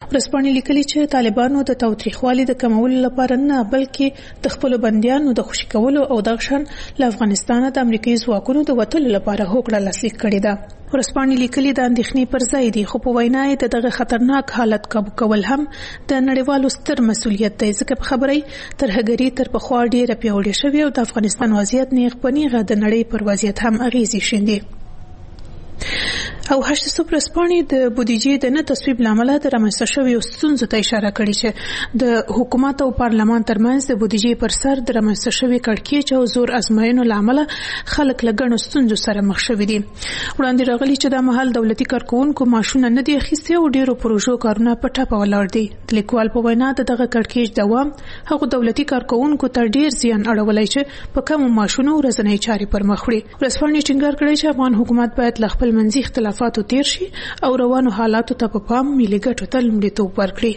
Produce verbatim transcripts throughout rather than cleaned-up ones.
ورځپاڼې لیکلي چې طالبانو د تاوتریخوالي د کمولو لپاره نه بلکې د خپل بندیانو د خوشي کولو او دغه شان له افغانستانه د امریکایي ځواکونو د وټلو لپاره هوکړه لاسلیک کړې ده. ورځپاڼې لیکلي د اندېښنې پر ځای دي، خو په وینا یې د دغه خطرناک حالت قابو کول هم د نړیوالو ستر مسؤلیت دی، ځکه په خبرې ترهګري تر پخوا ډیره پیاوړې شوې او د افغانستان وضعیت نیغ په نیغه د نړۍ پر وضعیت هم اغیزې شیندي. او هشت صبح ورځپاڼې د بودیجې د نه تصویب لامل د رامنځته شویو ستونزو ته اشاره کړې چې د حکومت او پارلمان ترمنځ د بودیجې پر سر د رامنځته شوی کړکېچ او زور ازموینو لامل خلک له ګڼو ستونزو سره مخ شوي دي. وړاندې راغلي چې دا مهال دولتي کارکونکو معاشونه نه دي اخیستي او ډیرو پروژو کارونه په ټپه ولاړ دي. د لیکوال په وینا د دغه کړکېچ دوام هغو دولتي کارکونکو ته ډیر زیان اړولی چې په کمو معاشونو ورځنۍ چارې پر مخ وړي. ورځپاڼې ټینګار کړی چې افغان حکومت باید له خپل منځي اختلافاتو تیر شي او روانو حالاتو ته په پام ملي ګټو ته لومړیتوب ورکړي.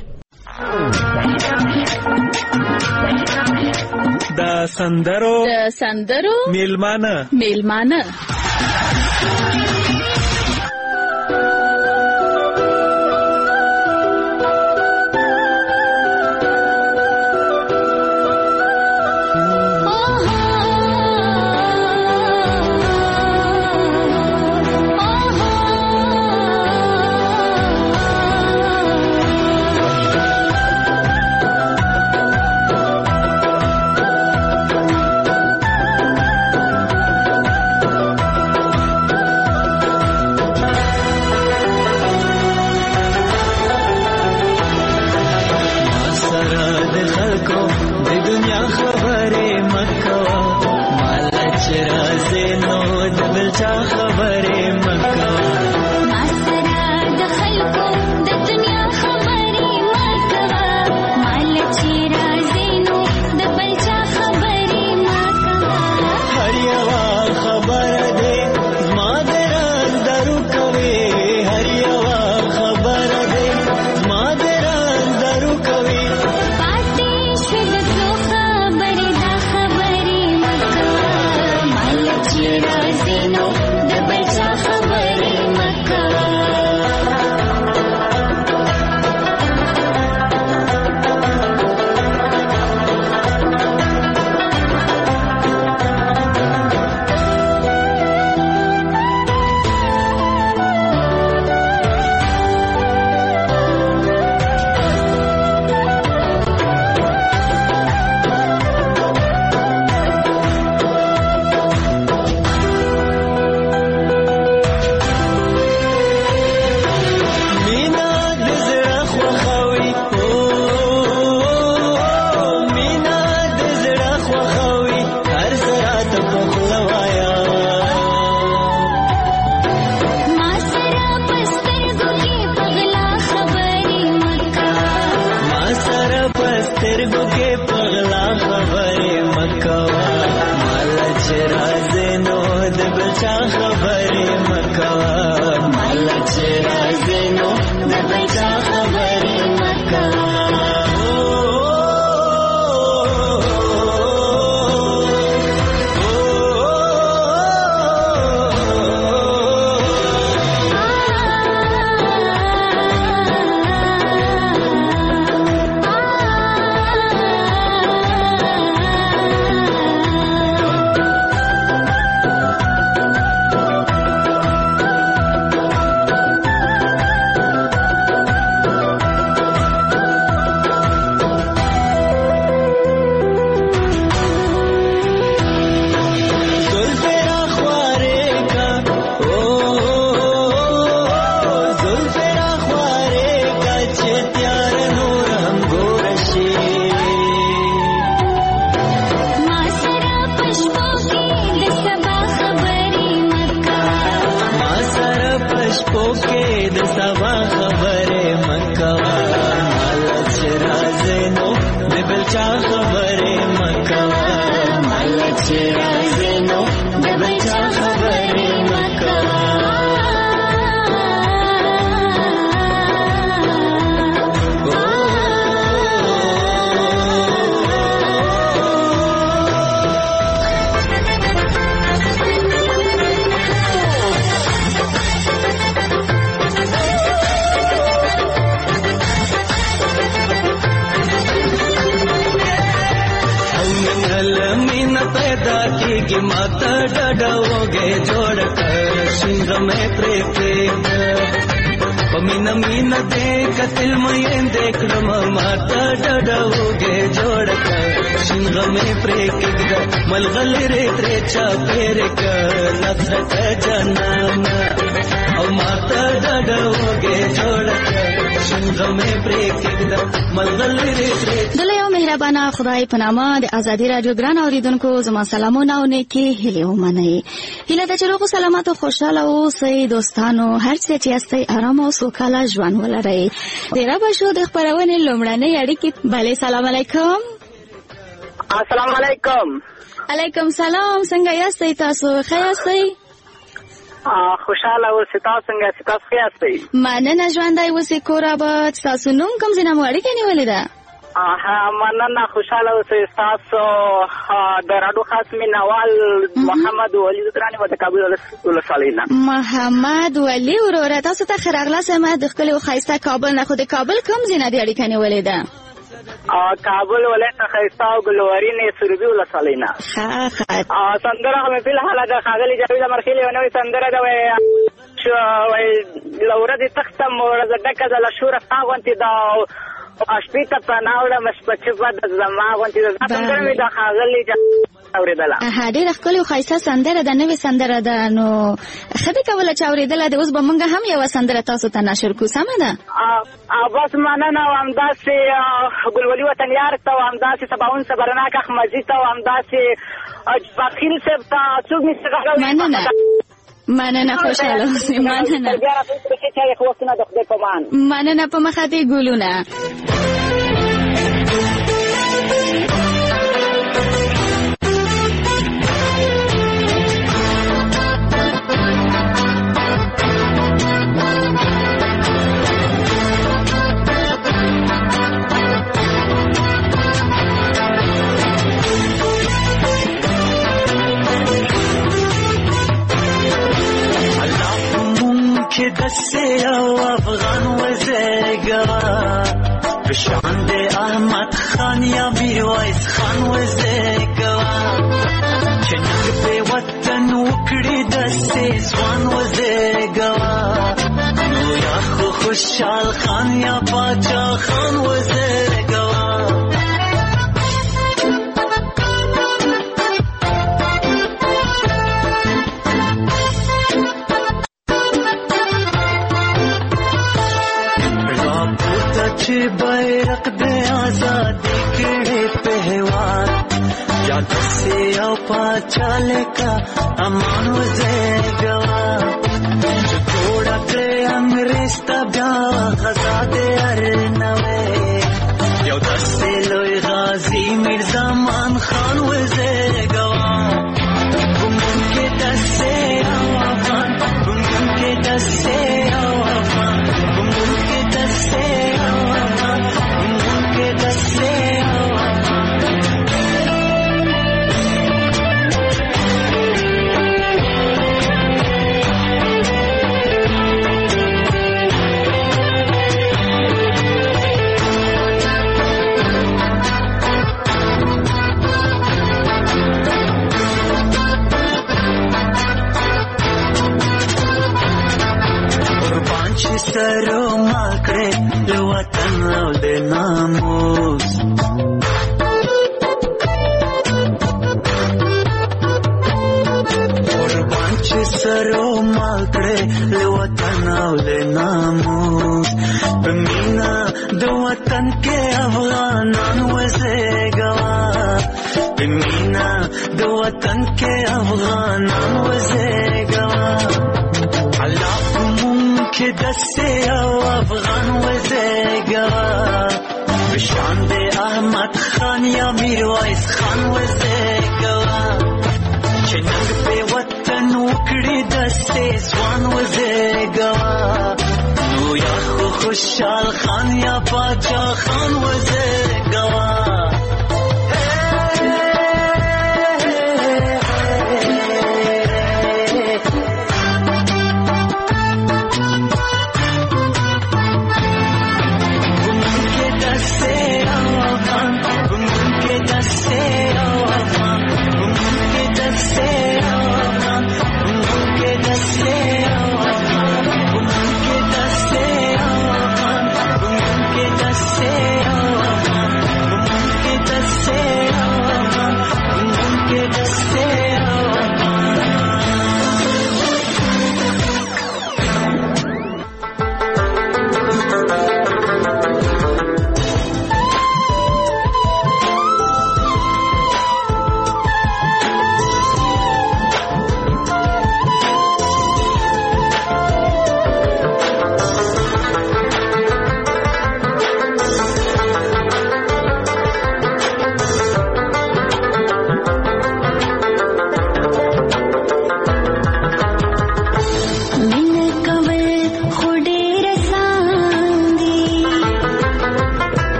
د سندرو د سندرو میلمانه میلمانه की माता डडोगे जोड़ कर सिंह में प्रेम मीन मीन देख तिल में देख माता डडोगे जोड़ कर सिंह में प्रेम मलगल रे त्रे चापेर कर नफरत जनाना और माता डडोगे जोड़ कर सिंह में प्रेम मलगल रे त्रे دله یو مهربانه خدای په نامه د ازادي رادیو ګران اوریدونکو زما سلامونه او نیکی هیله ومنئ. هیله ده چې روغ سلامت او خوشاله اوسئ دوستانو، هر څه چې یاستئ آرام او سوکاله ژوند ولرئ. ډیره به شو د خپرونې لومړنۍ اړیکې. بله سلام علیکم. السلام علیکم. علیکم سلام. څنګه یاستئ تاسو؟ ښه یاستئ؟ خوشاله اوسئ. تاسو څنګه یاستئ؟ تاسو ښه یاستئ؟ مننه ژوندی اوسئ. کور آباد. ستاسو نوم کوم ځای نه مو اړیکه نیولې ده؟ ها مننه خوشاله اوسئ. تاسو د راډیو خاص مینوال محمد ولی درانی و د کابل ولسوالۍ نه. محمد ولی وروره، تاسو ته ښه راغلاست. ما د ښکلي او ښایسته کابل نه، خو د کابل کوم ځای نه دې اړیکه نیولې ده؟ کابل ولایت ښایسته او ګلورین سروبي ولسوالۍ نه. ښه ښه. سندره خو مې فلحال د ښاغلي جاوید امرخیل یوه نوې سندره ده، وایي له ورځې تښتم ورځه ډکه ده له شوره ستا غوندې ده شپې ته پناه وړم شپه چپه ده زما غوندې ده. دا سندره مې د ښاغلي اورېدله. ها ډېره ښکلې او ښایسته سندره ده، نوې سندره ده. نو ښه دې کوله چې اورېدله ده. اوس به موږ هم یوه سندره تاسو ته نشر کړو، سمه ده؟ بس مننه. او همداسې ګلولي وطنیار ته او همداسې سباون صبرناک احمدي ته او همداسې بخیل صاحب ته څوک مې مننه مننه. خوشحاله اوسئ. مننه مننه. په مخه دې ګلونه. که دسته او افغان وزگا بشاند احمد خان یا میرویس خان وزگا چنگ به وطن وکړي دسته ځوان وزگا نو یا خو خوشحال خان یا باچا خان وزگا چې بیرق د آزادۍ کړي پهوار یا دسې او پاچا لکه امان وزېږوا چې جوړه کړې انګریز ته بیا غزا د هر نوې یو دسې لوی غازي میرزمان خان وزېږوا ګمون کې دسې او افغان ګمون کې دسې او افغان ګمون کې دسې سرو مال کړې له وطن او د ناموس قربان چې سرو مال کړې له وطن او د ناموس په مینا د وطن کې افغانان وزېږوا په مینا د وطن کې افغانان وزېږوا الله که دسته او افغان وزېږوا بشان د احمد خان یا میرویس خان وزېږوا چې ننګ په وطن وکړي دسته ځوان وزېږوا نو یا خو خوشحال خان یا باچا خان وزېږوا Say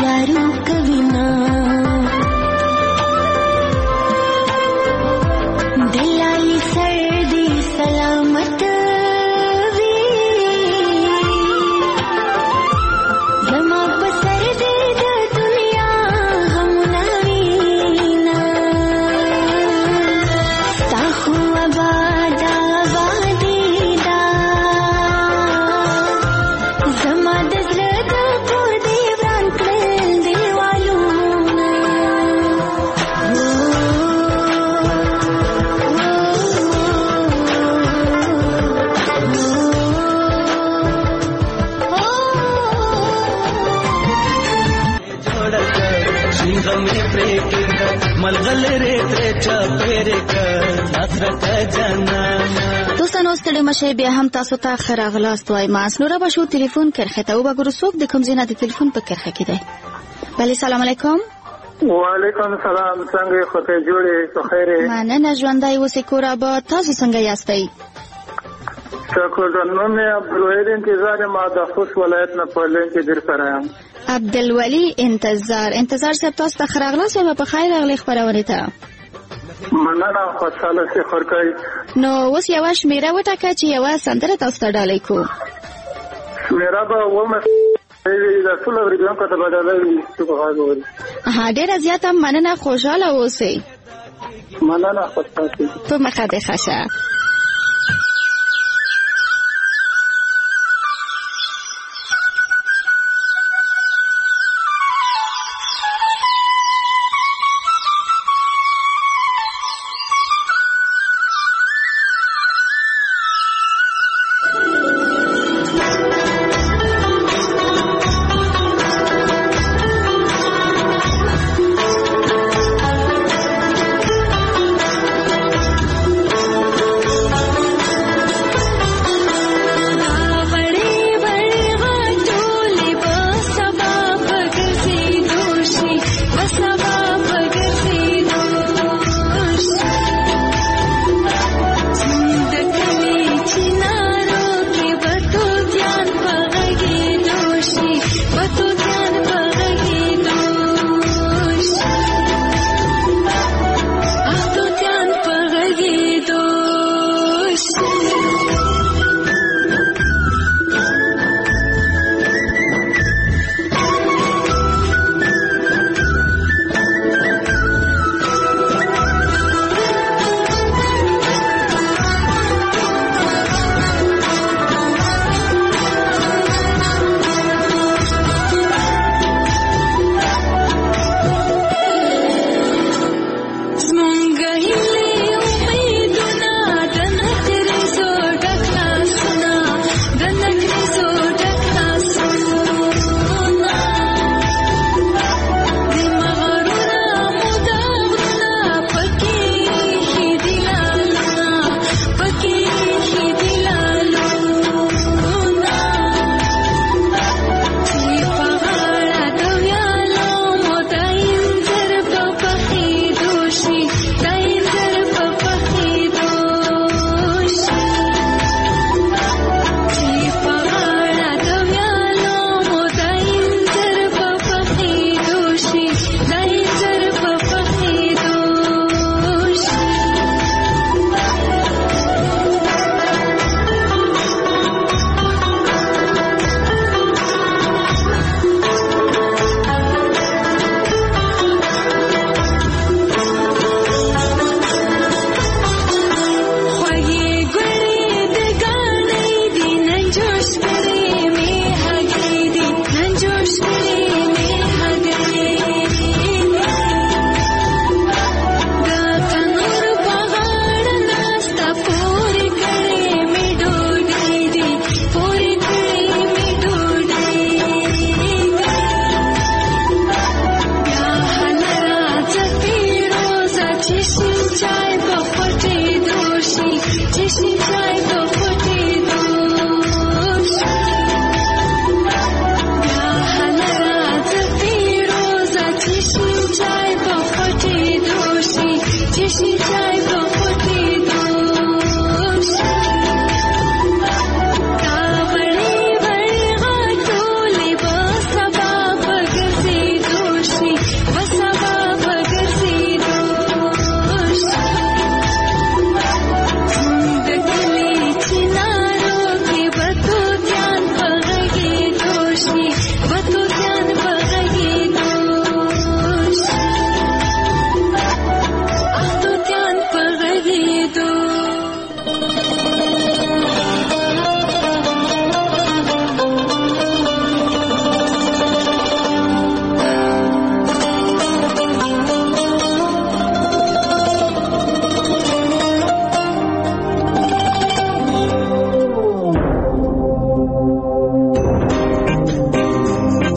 यारू कभी ना दिलाई सर्दी सलामत دوستانو ستړي مشه بیا هم تاسو ته ښه راغلاست وایم. نوره به شو تلیفون کرښې ته وګورو څوک د کوم ځای نه د تلیفون په کرښه کې دی. بله سلام علیکم. وعلیکم السلام. څنګه خدای جوړې په خیر یې؟ مننه ژوندی اوسې کور آباد. تاسو څنګه یاستئ؟ شکر نوم مې عبدالوحید انتظار یم د خوست ولایت نه په لین کې در سره یم. عبدالولی انتظار. انتظار صاحب تاسو ته ښه راغلاست یا په خیر راغلی خپرونې ته؟ مننه خوشحاله شي خورکای. نو اوس یوه شمیره وټاکه چې یوه سندره تاسو ته ډالۍ کړو. شمیره به ومه د ټولو اورېدونکو ته به ډالۍ وي چې په غږ ووري. ها ډېره زیاته مننه. خوشحاله اوسئ. مننه خوشحاله شي. په مخه دې ښه شه.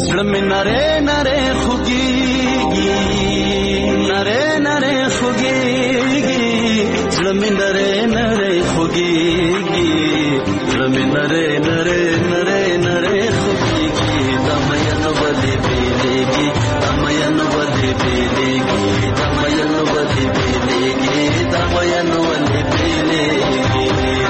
زړه مې نری نری خوږېږي نری نری خوږېږي زړه مې نری نری خوږېږي زړه مې نری نری نری نری خوږېږي دا مین ولې بېلېږي دا مین ولې بېلېږي دا مین ولې بېلېږي دا مین ولې بېلېږي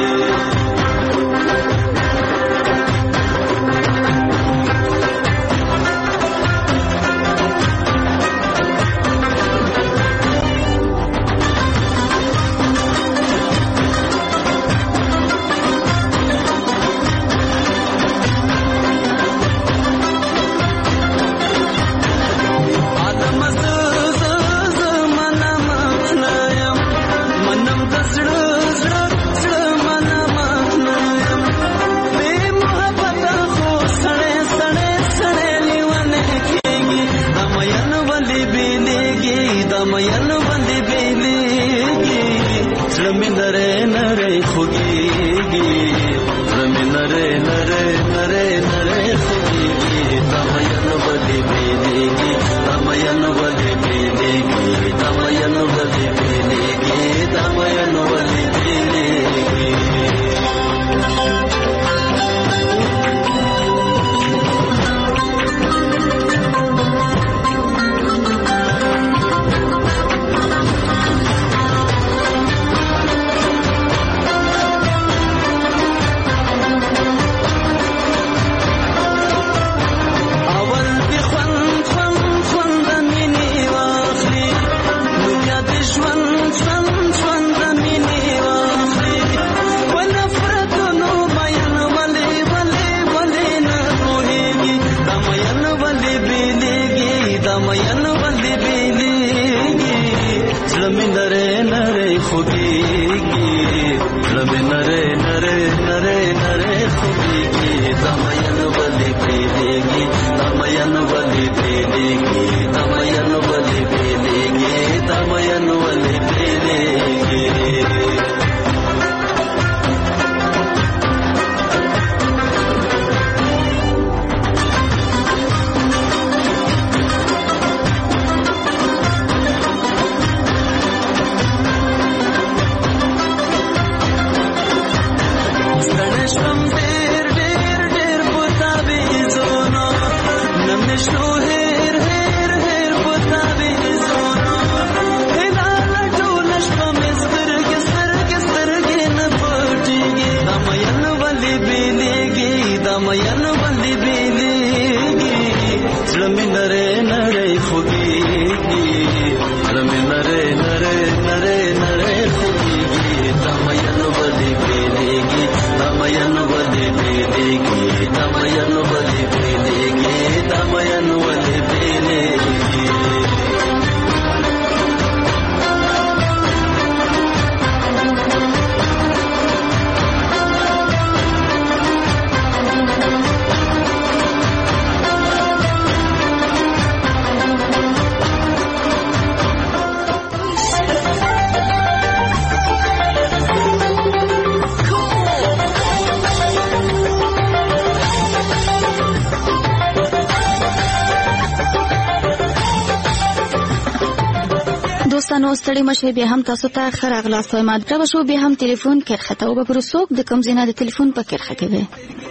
نو ستړي مشه بیا هم تاسو ته خره غلاس وای ما درو شو بیا هم ټلیفون کې خطا او پر سوق د کم زینه د ټلیفون په کې خطا وي.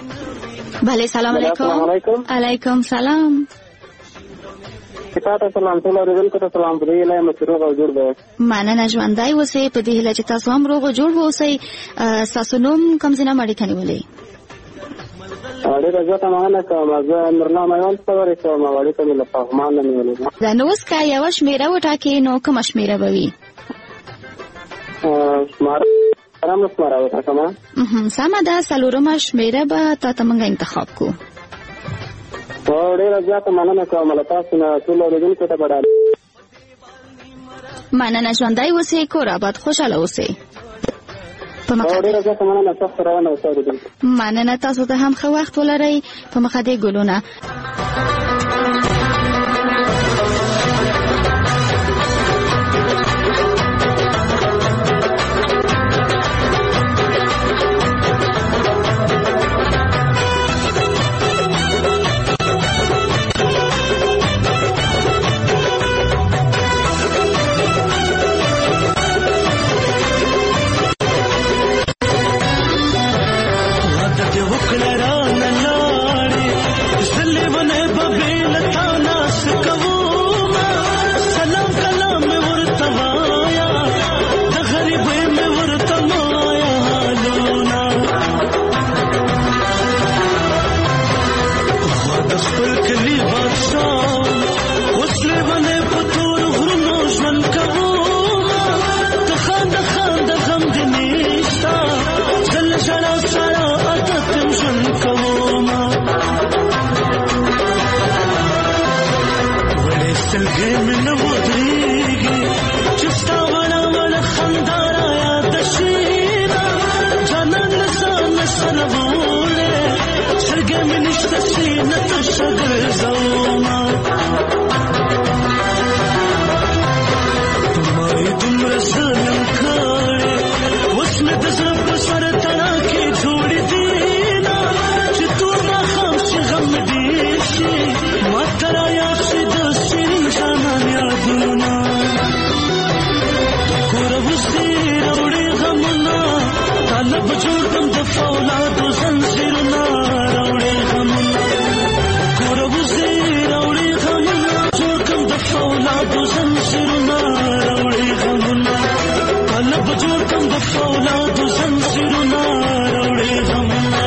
بله سلام علیکم. علیکم سلام. تاسو سلام ټول ورته ته سلام دی له مشروع او جوړ دی. مننه ژوندای اوسې په دې هله چې تاسو هم روغ جوړ اوسئ. تاسو نوم کم زینه مړی کني ولې اړه راځه مانه کوم زه نورنامه یو څورې کوم وړي ته له فهمان نه نیولې دا نو اسکا یو شمیره وټاکې نو کوم شمیره بوي شمار رام شمار وټاکما هم سم ده سلورم شمیره به تاسو موږ انتخاب کو اړه راځه مانه کوم له تاسو نه ټول ورته ته بدل مننه ژوندای اوسې کور آباد خوشاله اوسئ. مننه تاسو ته هم ښه وخت ولرئ په مخه دې ګلونه. سلګې مې نه ودرېږي چې ستا وړه وړه خندا راياد شي جانان له ځانه سره وړې سلګې مې نشته سینه تشه ګرځومه ما یې دومره ظلم کړی اوس مې د زړه په سر تڼاکې جوړې دي نه چې تور ماښام شي غم ډېر شي ما ته رایاد شي د شیرین جانان یادونه کوره اوس دې راوړې غمونه طالب جوړ کړم د فولادو زنځیرونه راوړې غمونه کوره اوس دې راوړې غمونه جوړ کړم د فولادو زنځیرونه راوړې غمونه طالب جوړ کړم د فولادو زنځیرونه راوړې غمونه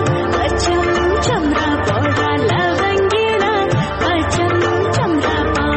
चमरा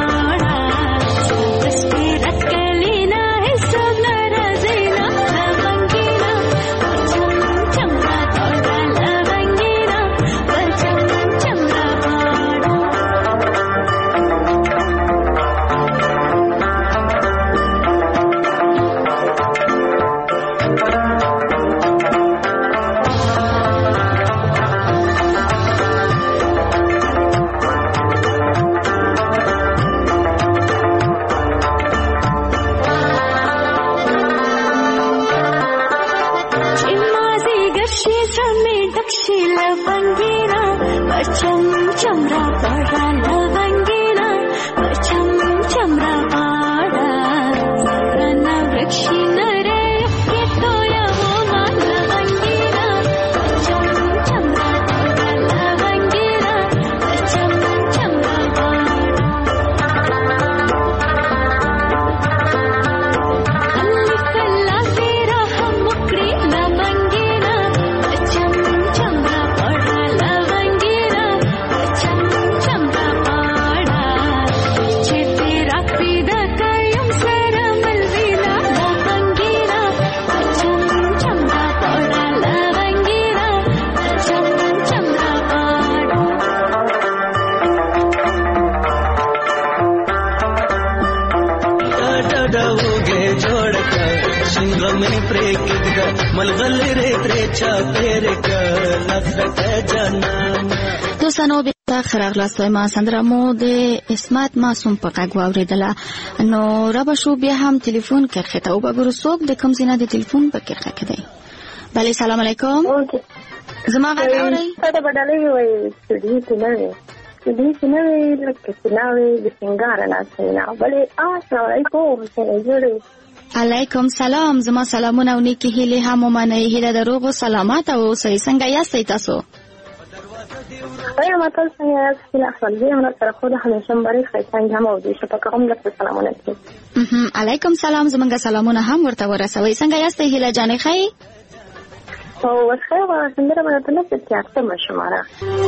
شنغمې پرې کېږده ملغلرې ترې چاپېرې که نفرته جانانه. دوستانو بیا خراغلاست ما سندره مو د اسمت معصوم په غږ واورېدله. نو را به شو بیا هم تلیفون کرښې ته وبګورو څوک د کوم ځای نه د تلیفون په کرښه کې دی. بله سلام علیکم. زما غږ اورئ؟ ته به ډالۍ ووایي سټډیو کې نه وې سټډیو کې نه وې لکه چې نه وې د سینګاره ناستې نه بلې السلام علیکم څنګه جوړې؟ علیکم سلام. زما سلامونه او نیکې هیلې هم ومنئ. هیله د روغ او سلامت اوسئ. څنګه یاستئ تاسو؟ وایم تاسو څنګه یاست؟ هیله خپل دی هم سره خو د همیشه مبارک ښایسته هم او د شپږ هم لکه سلامونه کوي. علیکم سلام. زمونږ سلامونه هم ورته ورسوئ. څنګه یاستئ هیله جانې ښایي؟ او وسخه سندره باندې نه څه تیارته مشماره.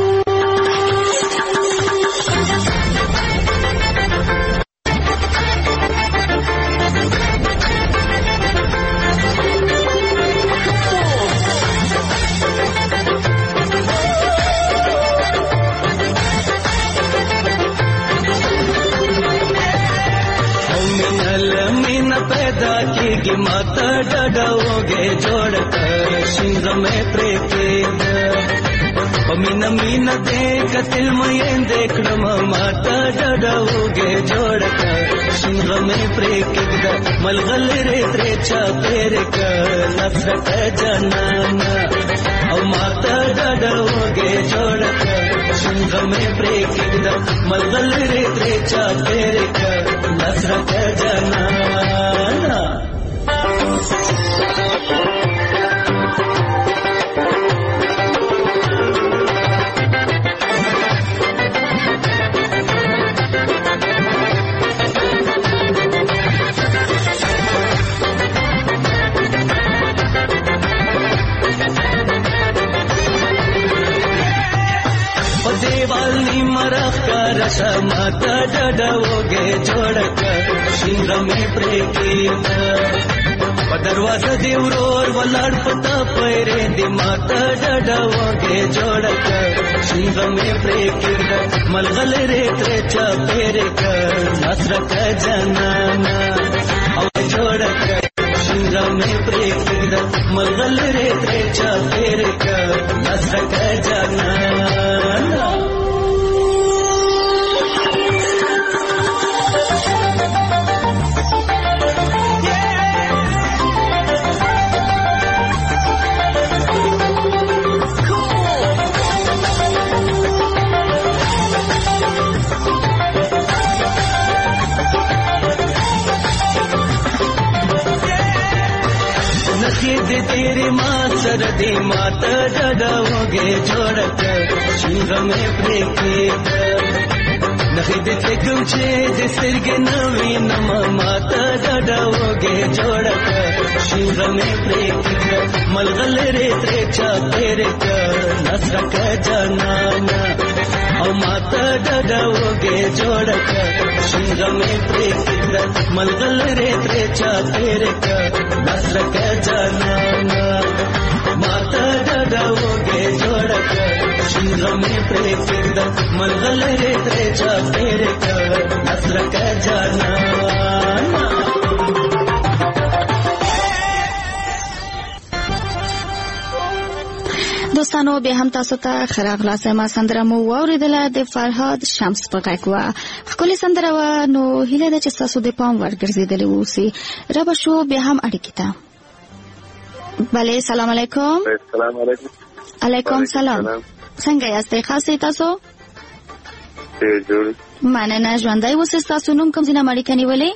पैदा की माता डडाओगे जोड़ कर सिंह में प्रेकेद मीन मीन देख तिल में देख माता डडाओगे जोड़ कर सिंह में प्रेकेद मलगल रे त्रे चापेर कर नफरत जनाना और माता डडाओगे जोड़ कर सिंह में प्रेकेद मलगल रे त्रे चापेर कर नफरत जनाना. देवाली मरख का रसा माता डडाओगे जोड़ कर सिंह में प्रेकेद दरवाजा देवरोर वलाड पता पैरे दी माता डडाओगे जोड़ कर सिंह में प्रेकेद मलगल रे त्रे चापेरे कर नसरत जनाना और जोड़ कर सिंह में प्रेकेद मलगल रे त्रे चापेरे कर नसरत जनाना. नखीद तेरी माँ सरदी माता डडाओगे जोड़ कर सिंह में प्रेकेद नखीद ते गुचे जे सिरगे नवीन माता डडाओगे जोड़ कर सिंह में प्रेकेद मलगल रे त्रे चापेर कर नसरत जनाना और माता डडाओगे जोड़ कर सिंह में प्रेकेद मलगल रे त्रे चापेर कर नसरत जनाना. माता डडाओगे जोड़ कर सिंह में प्रेकेद मलगल रे त्रे चापेर कर नसरत जनाना. دوستانو به هم تاسو ته خراغلاست ما سندره مو واوریدله د فرهاد شمس په غږ وه. ښکلې سندره وه. نو هیله ده چې ستاسو د پام ورګرځېدلې اوسي. را به شو بیا هم اړیکې ته. بله سلام علیکم. سلام علیکم. علیکم سلام. څنګه یاستئ؟ خاصې تاسو؟ ډېر جوړ. مننه. ژوندی اوسئ. ستاسو نوم کوم ځای نه اړیکه نیولې؟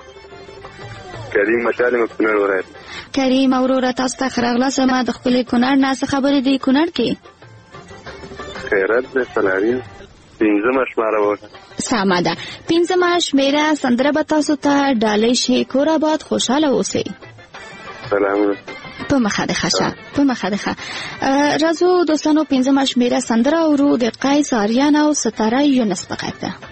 کریم مشال مکنړ ولایت. کریم اوروره تاسو ته خراغلاست ما د خپلې کونړ نه څه خبرې دي کونړ کې؟ خیرات ده سلامي. پنځمه شماره وکړه. سمه ده. پنځمه شمېره سندره به تاسو ته ډالۍ شي. کور آباد خوشحاله اوسئ. سلامونه. په مخه ده ښه. په مخه ده ښه. راځو دوستانو پنځمه شمېره سندره اورو د قیس آریان او ستاره یونس په غږ ده.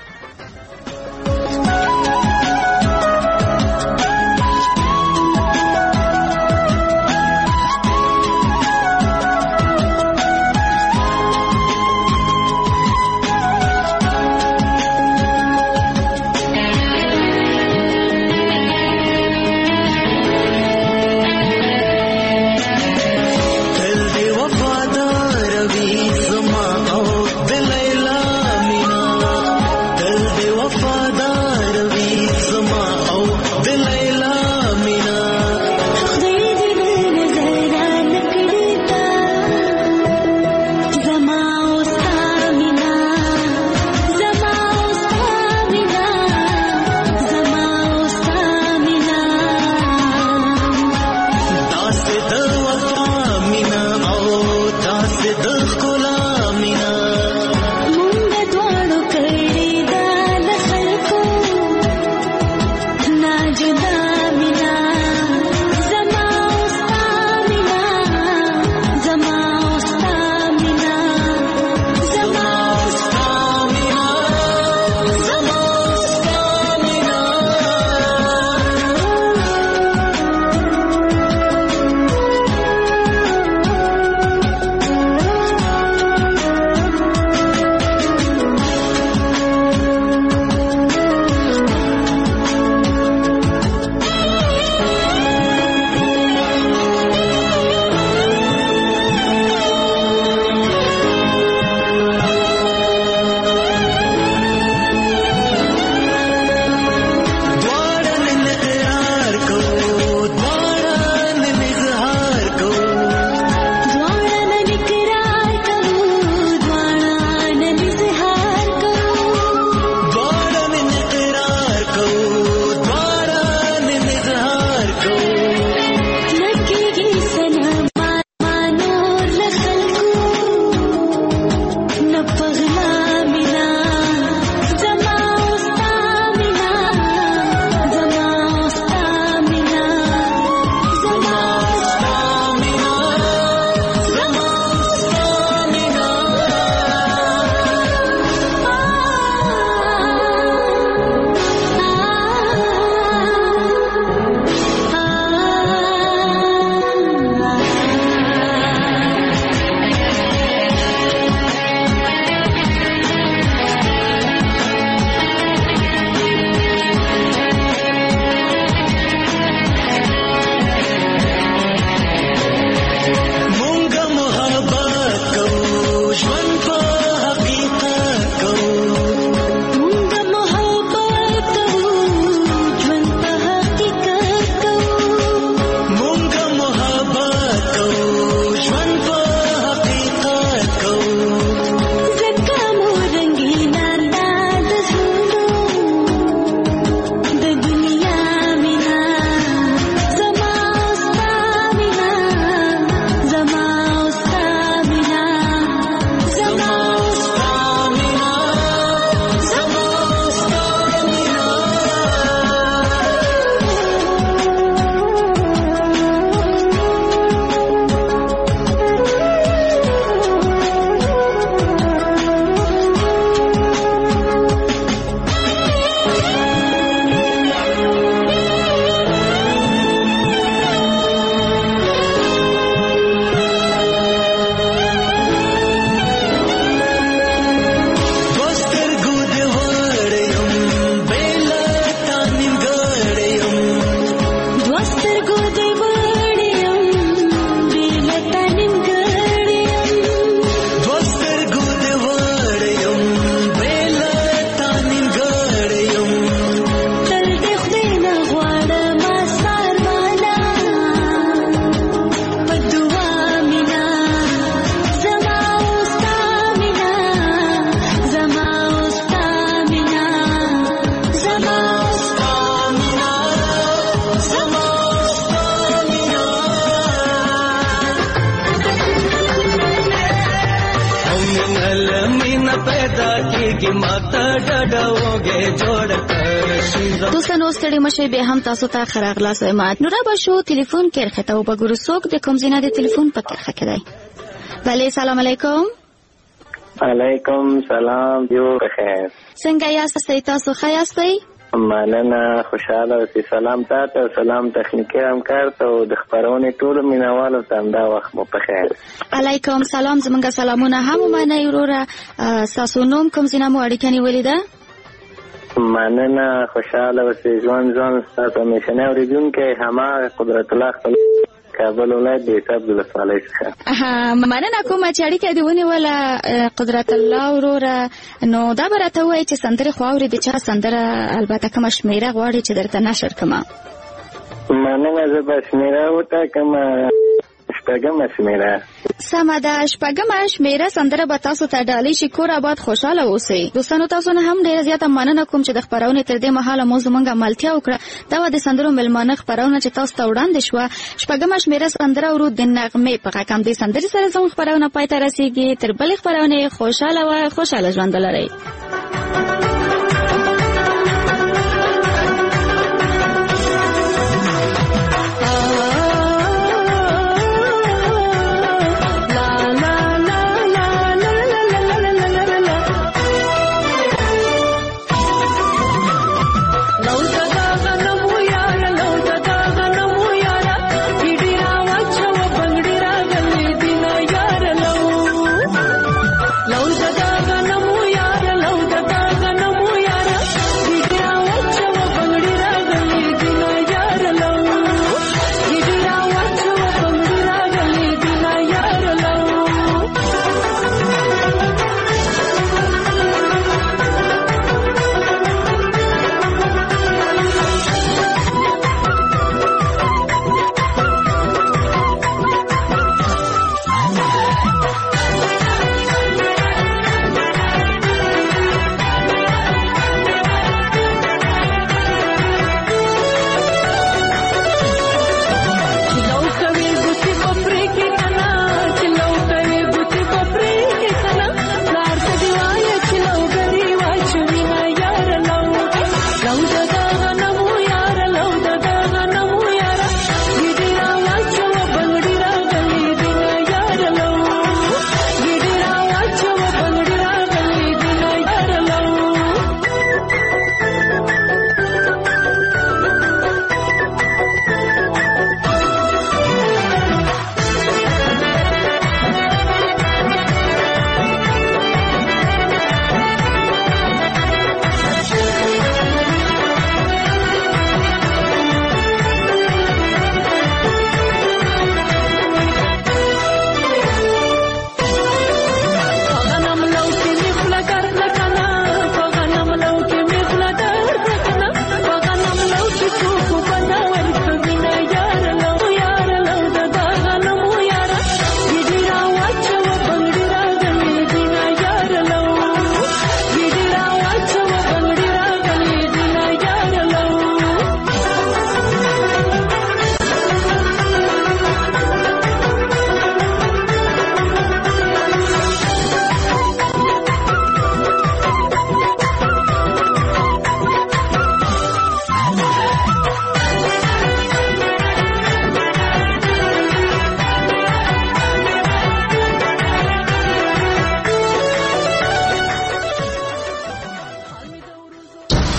پیدا کیږي ماته ډډوږي جوړ کړ. دوستانو ستړي مشه به هم تاسو ته خراغلا سمات نور به شو ټلیفون کې رخته او بګورو څوک د کوم زینه د ټلیفون په کې خکې. بله سلام علیکم. علیکم سلام دیو بخیر. څنګه یاست تاسو ښه یاستئ؟ مننه خوشاله اوسئ. سلام تاسو سلام تخنیکی همکار ته او د خبرونې ټول مینوالو ته همدا وخت مو په خیر. علیکم سلام زمونږ سلامونه هم ومنئ وروره. ستاسو نوم کوم ځای نه مو اړیکه نیولې ده؟ مننه خوشاله اوسئ. ژوند ژوند ستاسو همیشنی اورېدونکی هماغه قدرت الله خپل کابل ولایت د حساب ولسوالۍ څخه. مننه کومه چې اړیکه دې ونیوله قدرت الله وروره. نو دا به راته ووایي چې سندرې خو اورې د چا سندره البته کومه شمېره غواړې چې درته نشر کړمه؟ مننه زه به شمېره وټاکم شپږمه شمېره. سمه ده شپږمه شمېره سندره به تاسو ته ډالۍ شي. کور آباد خوشحاله اوسئ. دوستانو تاسو نه هم ډېره زیاته مننه کوم چې د خپرونې تر دې مهاله مو زموږ ملتیا وکړه. دا وه د سندرو مېلمانه خپرونه چې تاسو ته وړاندې شوه. شپږمه شمېره سندره ورو د نغمې په غږ همدې سندرې سره زموږ خپرونه پای ته رسېږي. تر بلې خپرونې خوشحاله وه خوشحاله ژوند ولرئ.